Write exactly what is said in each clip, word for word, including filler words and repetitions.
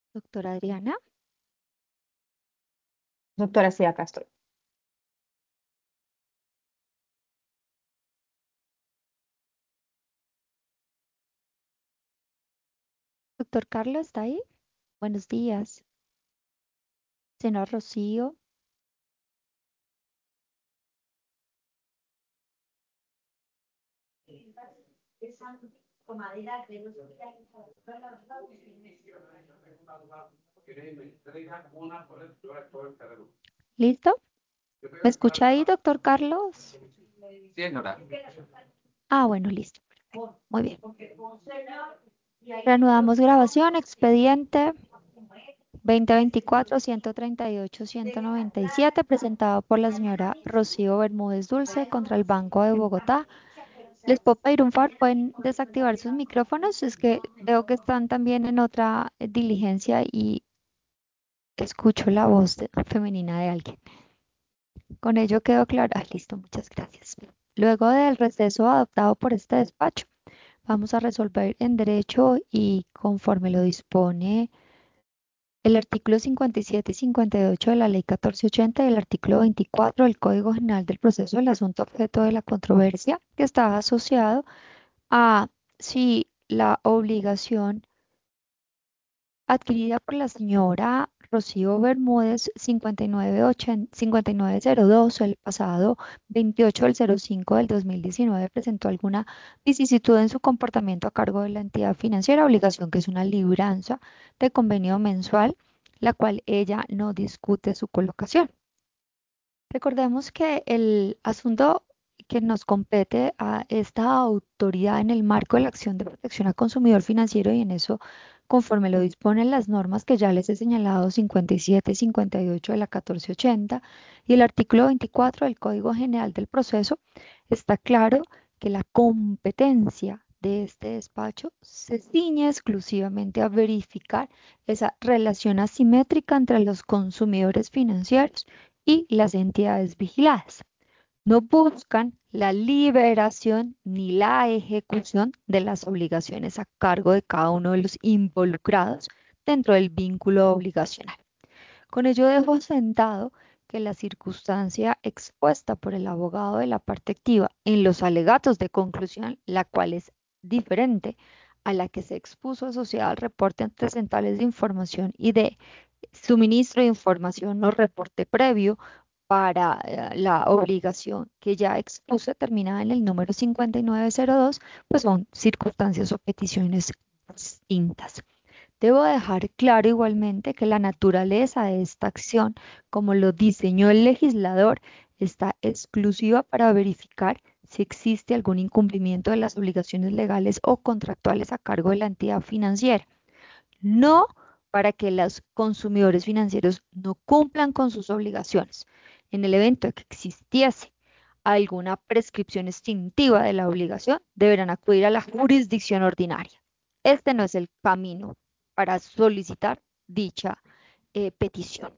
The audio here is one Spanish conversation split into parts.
Doctora Adriana, Doctora, sí, acá estoy. doctor Carlos, ¿está ahí? Buenos días. Señora Rocío, ¿listo? ¿Me escucha ahí, doctor Carlos? Ah, bueno, listo. Perfecto. Muy bien. Reanudamos grabación, expediente dos mil veinticuatro ciento treinta y ocho ciento noventa y siete, presentado por la señora Rocío Bermúdez Dulce contra el Banco de Bogotá. ¿Les puedo pedir un favor? ¿Pueden desactivar sus micrófonos? Es que veo que están también en otra eh, diligencia y escucho la voz de- femenina de alguien. Con ello quedó claro. Ah, listo, muchas gracias. Luego del receso adoptado por este despacho, vamos a resolver en derecho y conforme lo dispone el artículo cincuenta y siete y cincuenta y ocho de la Ley catorce ochenta y el artículo veinticuatro del Código General del Proceso del asunto objeto de la controversia, que está asociado a si la obligación adquirida por la señora Rocío Bermúdez cincuenta y nueve ochenta cincuenta y nueve cero dos el pasado veintiocho del cero cinco del dos mil diecinueve presentó alguna vicisitud en su comportamiento a cargo de la entidad financiera, obligación que es una libranza de convenio mensual, la cual ella no discute su colocación. Recordemos que el asunto que nos compete a esta autoridad en el marco de la acción de protección al consumidor financiero y en eso, conforme lo disponen las normas que ya les he señalado, cincuenta y siete y cincuenta y ocho de la catorce ochenta y el artículo veinticuatro del Código General del Proceso, está claro que la competencia de este despacho se ciñe exclusivamente a verificar esa relación asimétrica entre los consumidores financieros y las entidades vigiladas. No buscan la liberación ni la ejecución de las obligaciones a cargo de cada uno de los involucrados dentro del vínculo obligacional. Con ello dejo sentado que la circunstancia expuesta por el abogado de la parte activa en los alegatos de conclusión, la cual es diferente a la que se expuso asociada al reporte ante centrales de información y de suministro de información o reporte previo para eh, la obligación que ya expuse terminada en el número cincuenta y nueve cero dos, pues son circunstancias o peticiones distintas. Debo dejar claro igualmente que la naturaleza de esta acción, como lo diseñó el legislador, está exclusiva para verificar si existe algún incumplimiento de las obligaciones legales o contractuales a cargo de la entidad financiera, no para que los consumidores financieros no cumplan con sus obligaciones. En el evento de que existiese alguna prescripción extintiva de la obligación, deberán acudir a la jurisdicción ordinaria. Este no es el camino para solicitar dicha eh, petición.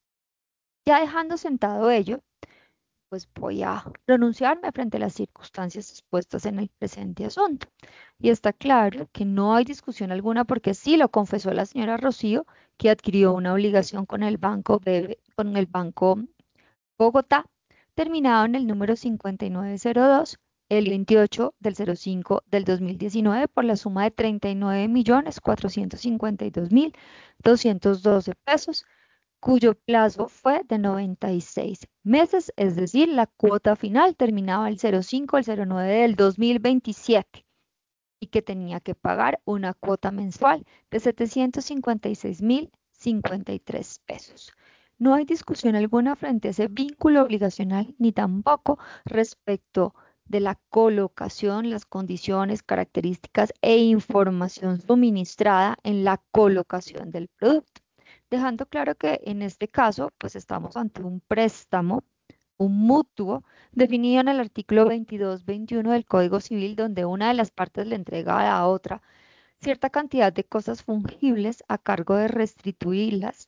Ya dejando sentado ello, pues voy a pronunciarme frente a las circunstancias expuestas en el presente asunto. Y está claro que no hay discusión alguna porque sí lo confesó la señora Rocío, que adquirió una obligación con el banco, B B con el banco Bogotá, terminado en el número cincuenta y nueve cero dos, el veintiocho del cero cinco del dos mil diecinueve por la suma de treinta y nueve millones cuatrocientos cincuenta y dos mil doscientos doce pesos, cuyo plazo fue de noventa y seis meses, es decir, la cuota final terminaba el cero cinco al cero nueve del dos mil veintisiete y que tenía que pagar una cuota mensual de setecientos cincuenta y seis mil cincuenta y tres pesos. No hay discusión alguna frente a ese vínculo obligacional ni tampoco respecto de la colocación, las condiciones, características e información suministrada en la colocación del producto, dejando claro que en este caso pues estamos ante un préstamo, un mutuo definido en el artículo veintidós veintiuno del Código Civil, donde una de las partes le entrega a la otra cierta cantidad de cosas fungibles a cargo de restituirlas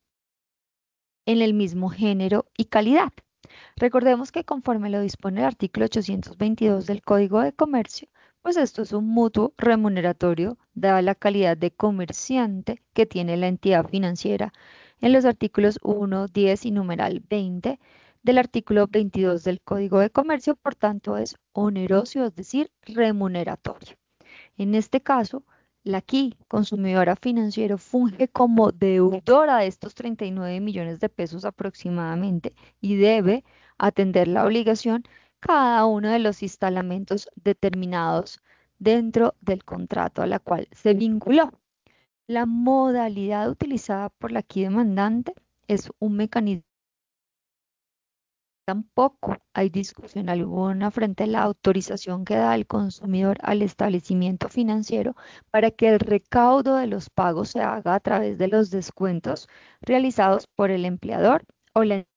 en el mismo género y calidad. Recordemos que conforme lo dispone el artículo ochocientos veintidós del Código de Comercio, pues esto es un mutuo remuneratorio dada la calidad de comerciante que tiene la entidad financiera en los artículos uno, diez y numeral veinte del artículo veintidós del Código de Comercio, por tanto es oneroso, es decir, remuneratorio. En este caso, la Qui, consumidora financiero, funge como deudora de estos treinta y nueve millones de pesos aproximadamente y debe atender la obligación cada uno de los instalamentos determinados dentro del contrato a la cual se vinculó. La modalidad utilizada por la Qui demandante es un mecanismo. Tampoco hay discusión alguna frente a la autorización que da el consumidor al establecimiento financiero para que el recaudo de los pagos se haga a través de los descuentos realizados por el empleador o la,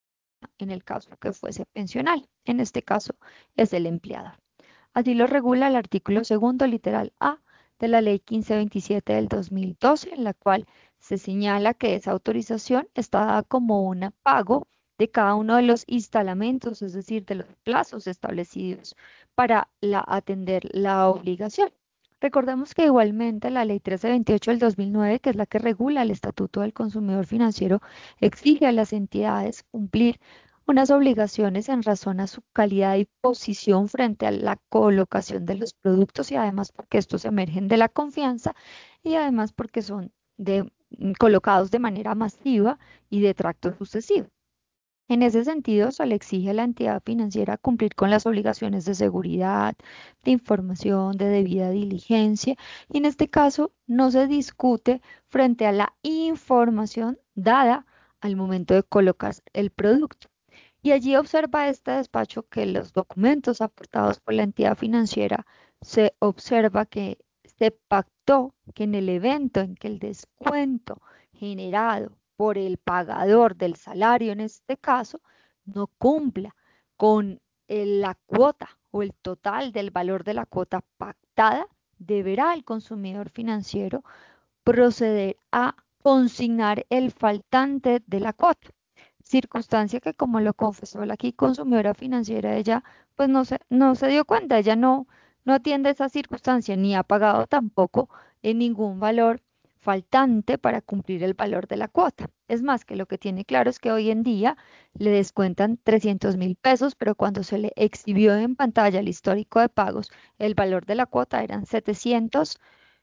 en el caso que fuese pensional. En este caso es el empleador. Así lo regula el artículo segundo, literal A, de la Ley quince veintisiete del dos mil doce, en la cual se señala que esa autorización está dada como un pago de cada uno de los instalamentos, es decir, de los plazos establecidos para la, atender la obligación. Recordemos que igualmente la Ley trece veintiocho del dos mil nueve, que es la que regula el Estatuto del Consumidor Financiero, exige a las entidades cumplir unas obligaciones en razón a su calidad y posición frente a la colocación de los productos y además porque estos emergen de la confianza y además porque son de, mm, colocados de manera masiva y de tracto sucesivo. En ese sentido, se le exige a la entidad financiera cumplir con las obligaciones de seguridad, de información, de debida diligencia, y en este caso no se discute frente a la información dada al momento de colocar el producto. Y allí observa este despacho que los documentos aportados por la entidad financiera se observa que se pactó que en el evento en que el descuento generado por el pagador del salario, en este caso, no cumpla con el- la cuota o el total del valor de la cuota pactada, deberá el consumidor financiero proceder a consignar el faltante de la cuota. Circunstancia que, como lo confesó la aquí consumidora financiera, ella pues no se, no se dio cuenta, ella no, no atiende esa circunstancia ni ha pagado tampoco en ningún valor faltante para cumplir el valor de la cuota. Es más, que lo que tiene claro es que hoy en día le descuentan trescientos mil pesos, pero cuando se le exhibió en pantalla el histórico de pagos, el valor de la cuota eran setecientos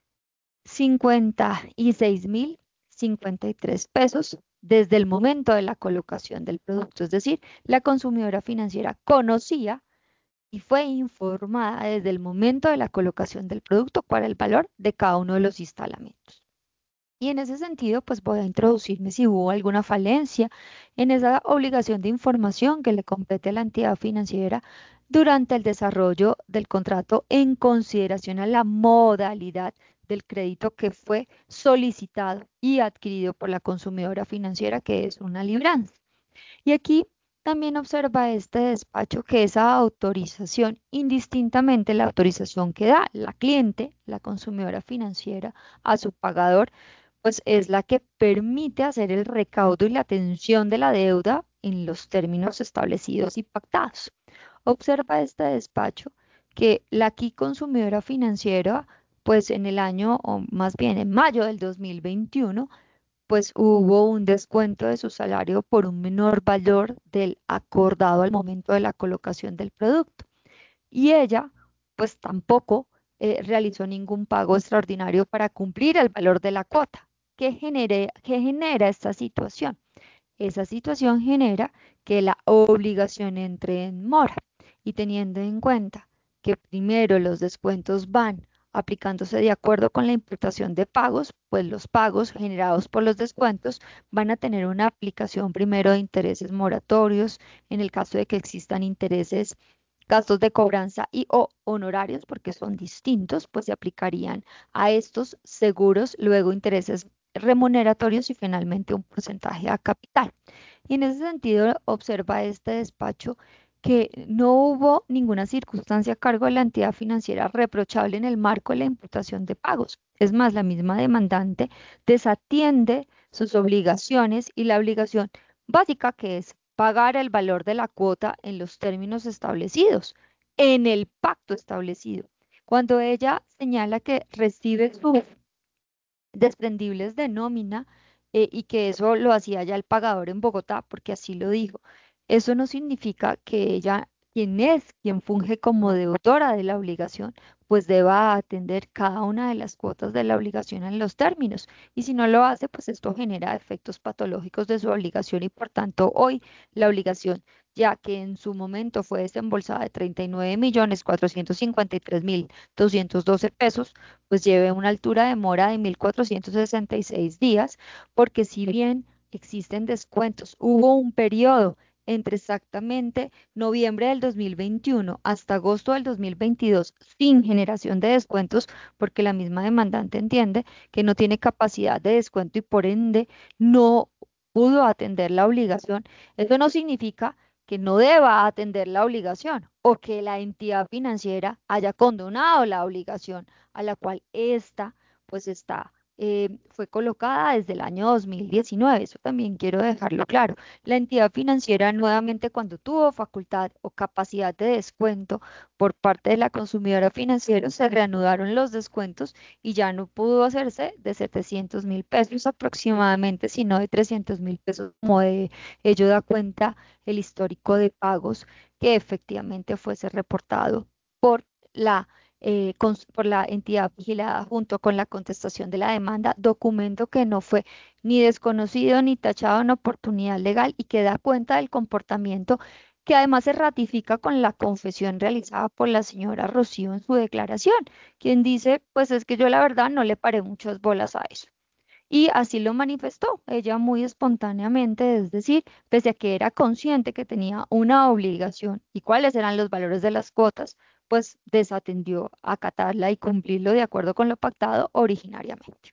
cincuenta y seis mil cincuenta y tres pesos desde el momento de la colocación del producto. Es decir, la consumidora financiera conocía y fue informada desde el momento de la colocación del producto para el valor de cada uno de los instalamentos. Y en ese sentido, pues voy a introducirme si hubo alguna falencia en esa obligación de información que le compete a la entidad financiera durante el desarrollo del contrato en consideración a la modalidad del crédito que fue solicitado y adquirido por la consumidora financiera, que es una libranza. Y aquí también observa este despacho que esa autorización, indistintamente la autorización que da la cliente, la consumidora financiera, a su pagador, pues es la que permite hacer el recaudo y la atención de la deuda en los términos establecidos y pactados. Observa este despacho que la aquí consumidora financiera, pues en el año, o más bien en mayo del dos mil veintiuno, pues hubo un descuento de su salario por un menor valor del acordado al momento de la colocación del producto. Y ella, pues tampoco eh, realizó ningún pago extraordinario para cumplir el valor de la cuota. ¿Qué genere- qué genera esta situación? Esa situación genera que la obligación entre en mora y teniendo en cuenta que primero los descuentos van aplicándose de acuerdo con la imputación de pagos, pues los pagos generados por los descuentos van a tener una aplicación primero de intereses moratorios en el caso de que existan intereses, gastos de cobranza y o honorarios, porque son distintos, pues se aplicarían a estos seguros, luego intereses remuneratorios y finalmente un porcentaje a capital. Y en ese sentido, observa este despacho que no hubo ninguna circunstancia a cargo de la entidad financiera reprochable en el marco de la imputación de pagos. Es más, la misma demandante desatiende sus obligaciones y la obligación básica que es pagar el valor de la cuota en los términos establecidos, en el pacto establecido. Cuando ella señala que recibe sus desprendibles de nómina eh, y que eso lo hacía ya el pagador en Bogotá, porque así lo dijo. Eso no significa que ella, quien es, quien funge como deudora de la obligación, pues deba atender cada una de las cuotas de la obligación en los términos. Y si no lo hace, pues esto genera efectos patológicos de su obligación y por tanto hoy la obligación, ya que en su momento fue desembolsada de treinta y nueve millones cuatrocientos cincuenta y tres mil doscientos doce pesos, pues lleve una altura de mora de mil cuatrocientos sesenta y seis días, porque si bien existen descuentos, hubo un periodo entre exactamente noviembre del dos mil veintiuno hasta agosto del dos mil veintidós sin generación de descuentos, porque la misma demandante entiende que no tiene capacidad de descuento y por ende no pudo atender la obligación. Eso no significa que no deba atender la obligación o que la entidad financiera haya condonado la obligación a la cual esta pues está, eh, fue colocada desde el año dos mil diecinueve. Eso también quiero dejarlo claro. La entidad financiera nuevamente cuando tuvo facultad o capacidad de descuento por parte de la consumidora financiera, se reanudaron los descuentos y ya no pudo hacerse de setecientos mil pesos aproximadamente, sino de trescientos mil pesos, como de ello da cuenta el histórico de pagos que efectivamente fuese reportado por la eh, cons- por la entidad vigilada junto con la contestación de la demanda, documento que no fue ni desconocido ni tachado en oportunidad legal y que da cuenta del comportamiento que además se ratifica con la confesión realizada por la señora Rocío en su declaración, quien dice, pues es que yo la verdad no le paré muchas bolas a eso. Y así lo manifestó ella muy espontáneamente, es decir, pese a que era consciente que tenía una obligación y cuáles eran los valores de las cuotas, pues desatendió acatarla y cumplirlo de acuerdo con lo pactado originariamente.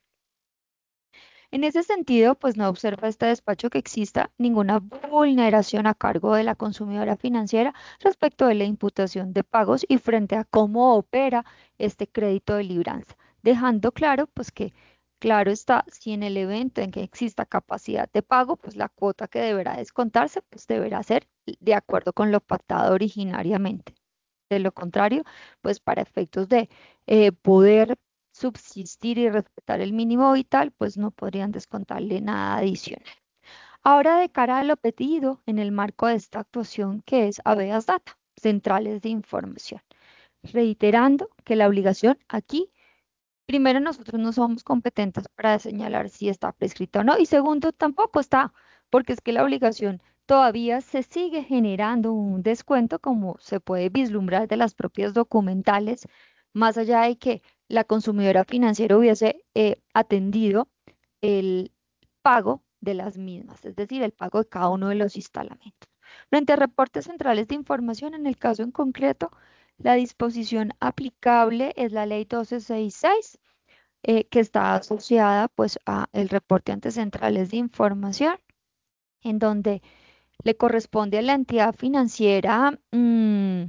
En ese sentido, pues no observa este despacho que exista ninguna vulneración a cargo de la consumidora financiera respecto de la imputación de pagos y frente a cómo opera este crédito de libranza, dejando claro pues que claro está, si en el evento en que exista capacidad de pago, pues la cuota que deberá descontarse pues deberá ser de acuerdo con lo pactado originariamente. De lo contrario, pues para efectos de eh, poder subsistir y respetar el mínimo vital, pues no podrían descontarle nada adicional. Ahora, de cara a lo pedido en el marco de esta actuación que es habeas data, centrales de información, reiterando que la obligación aquí, primero, nosotros no somos competentes para señalar si está prescrita o no, y segundo, tampoco está, porque es que la obligación todavía se sigue generando un descuento, como se puede vislumbrar de las propias documentales, más allá de que la consumidora financiera hubiese eh, atendido el pago de las mismas, es decir, el pago de cada uno de los instalamientos. Frente a reportes centrales de información, en el caso en concreto, la disposición aplicable es la ley doce sesenta y seis, eh, que está asociada pues a el reporte ante centrales de información, en donde le corresponde a la entidad financiera mm,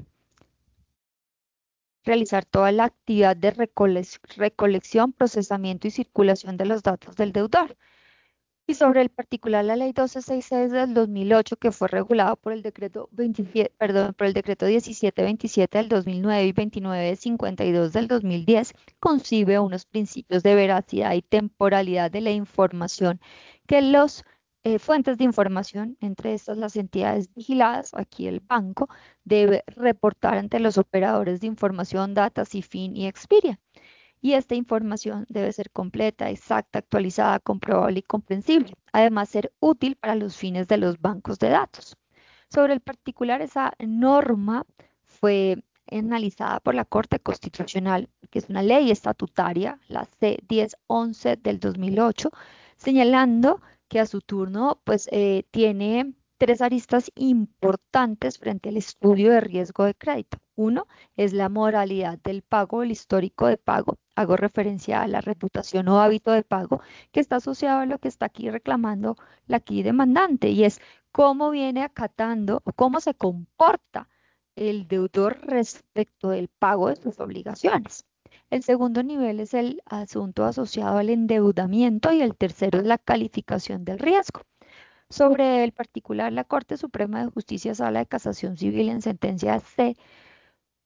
realizar toda la actividad de recoles- recolección, procesamiento y circulación de los datos del deudor. Y sobre el particular, la ley doce sesenta y seis del dos mil ocho, que fue regulado por el decreto veintisiete, perdón, por el decreto diecisiete veintisiete del dos mil nueve y veintinueve cincuenta y dos del dos mil diez, concibe unos principios de veracidad y temporalidad de la información que los eh, fuentes de información, entre estas las entidades vigiladas, aquí el banco, debe reportar ante los operadores de información, Data, Cifin y Expedia. Y esta información debe ser completa, exacta, actualizada, comprobable y comprensible. Además, ser útil para los fines de los bancos de datos. Sobre el particular, esa norma fue analizada por la Corte Constitucional, que es una ley estatutaria, la C diez once del dos mil ocho, señalando que a su turno pues, eh, tiene tres aristas importantes frente al estudio de riesgo de crédito. Uno es la moralidad del pago, el histórico de pago. Hago referencia a la reputación o hábito de pago que está asociado a lo que está aquí reclamando la aquí demandante y es cómo viene acatando o cómo se comporta el deudor respecto del pago de sus obligaciones. El segundo nivel es el asunto asociado al endeudamiento y el tercero es la calificación del riesgo. Sobre el particular, la Corte Suprema de Justicia, Sala de Casación Civil, en sentencia C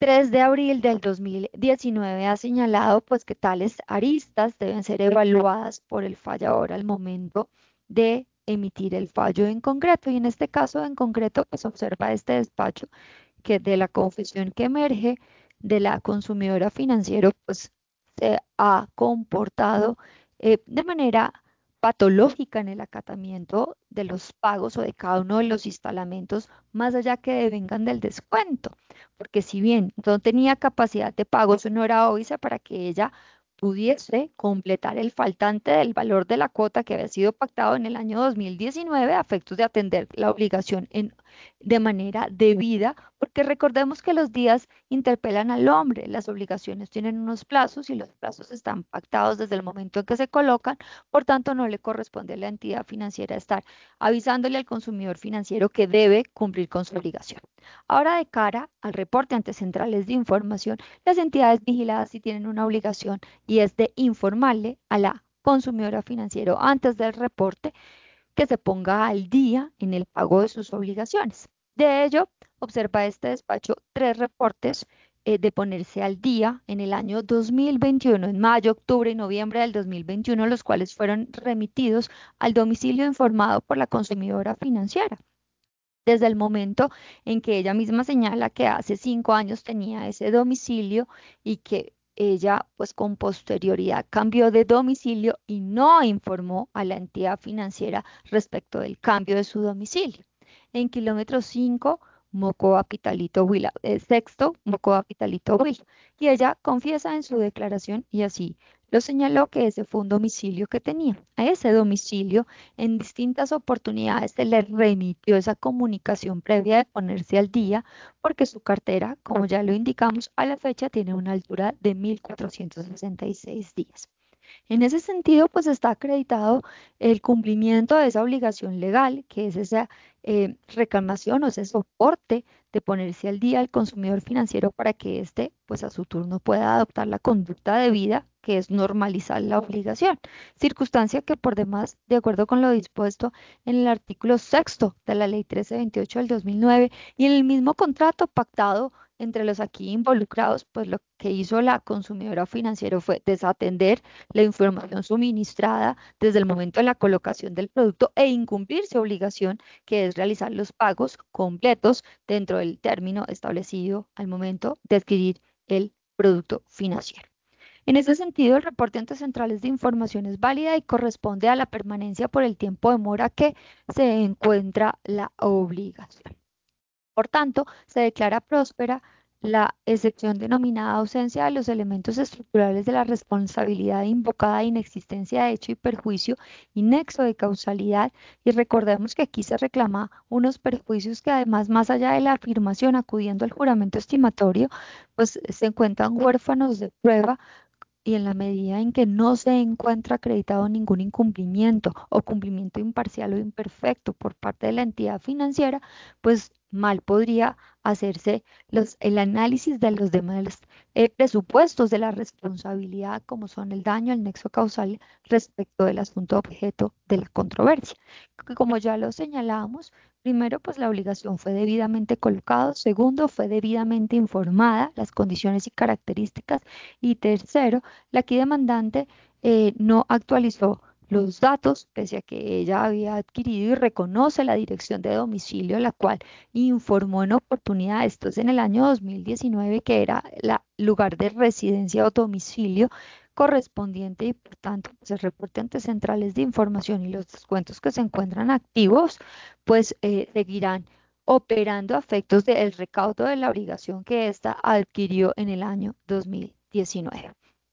tres de abril del dos mil diecinueve ha señalado pues que tales aristas deben ser evaluadas por el fallador al momento de emitir el fallo en concreto. Y en este caso en concreto, pues observa este despacho que de la confesión que emerge de la consumidora financiero, pues se ha comportado eh, de manera patológica en el acatamiento de los pagos o de cada uno de los instalamentos, más allá que devengan del descuento. Porque si bien no tenía capacidad de pago, eso no era óbice para que ella pudiese completar el faltante del valor de la cuota que había sido pactado en el año dos mil diecinueve a efectos de atender la obligación en, de manera debida, porque recordemos que los días interpelan al hombre, las obligaciones tienen unos plazos y los plazos están pactados desde el momento en que se colocan, por tanto no le corresponde a la entidad financiera estar avisándole al consumidor financiero que debe cumplir con su obligación. Ahora, de cara al reporte ante centrales de información, las entidades vigiladas sí tienen una obligación y es de informarle a la consumidora financiero antes del reporte que se ponga al día en el pago de sus obligaciones. De ello, observa este despacho tres reportes eh, de ponerse al día en el año dos mil veintiuno, en mayo, octubre y noviembre del dos mil veintiuno, los cuales fueron remitidos al domicilio informado por la consumidora financiera. Desde el momento en que ella misma señala que hace cinco años tenía ese domicilio y que ella, pues con posterioridad, cambió de domicilio y no informó a la entidad financiera respecto del cambio de su domicilio. En kilómetro cinco, Mocoa Pitalito Huila, eh, sexto, Mocoa Pitalito Huila. Y ella confiesa en su declaración y así lo señaló que ese fue un domicilio que tenía. A ese domicilio en distintas oportunidades se le remitió esa comunicación previa de ponerse al día porque su cartera, como ya lo indicamos, a la fecha tiene una altura de mil cuatrocientos sesenta y seis días. En ese sentido, pues está acreditado el cumplimiento de esa obligación legal, que es esa eh, reclamación o ese soporte de ponerse al día al consumidor financiero para que éste, pues a su turno, pueda adoptar la conducta debida, que es normalizar la obligación. Circunstancia que por demás, de acuerdo con lo dispuesto en el artículo sexto de la Ley trece veintiocho del dos mil nueve y en el mismo contrato pactado entre los aquí involucrados, pues lo que hizo la consumidora financiera fue desatender la información suministrada desde el momento de la colocación del producto e incumplir su obligación, que es realizar los pagos completos dentro del término establecido al momento de adquirir el producto financiero. En ese sentido, el reporte ante centrales de información es válida y corresponde a la permanencia por el tiempo de mora que se encuentra la obligación. Por tanto, se declara próspera la excepción denominada ausencia de los elementos estructurales de la responsabilidad invocada, inexistencia de hecho y perjuicio y nexo de causalidad. Y recordemos que aquí se reclama unos perjuicios que además, más allá de la afirmación, acudiendo al juramento estimatorio, pues se encuentran huérfanos de prueba y en la medida en que no se encuentra acreditado ningún incumplimiento o cumplimiento imparcial o imperfecto por parte de la entidad financiera, pues mal podría hacerse los, el análisis de los demás eh, presupuestos de la responsabilidad, como son el daño, el nexo causal respecto del asunto objeto de la controversia. Que como ya lo señalamos, primero, pues la obligación fue debidamente colocada, segundo, fue debidamente informada las condiciones y características y tercero, la aquí demandante eh, no actualizó los datos, pese a que ella había adquirido y reconoce la dirección de domicilio, la cual informó en oportunidad, esto es en el año dos mil diecinueve, que era el lugar de residencia o domicilio correspondiente y por tanto pues, el reporte ante centrales de información y los descuentos que se encuentran activos, pues eh, seguirán operando a efectos del recaudo de la obligación que ésta adquirió en el año dos mil diecinueve.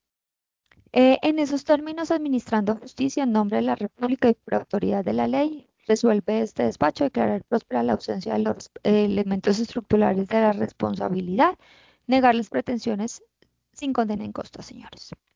Eh, en esos términos, administrando justicia en nombre de la República y por autoridad de la ley, resuelve este despacho declarar próspera la ausencia de los eh, elementos estructurales de la responsabilidad, negar las pretensiones sin condena en costa, señores.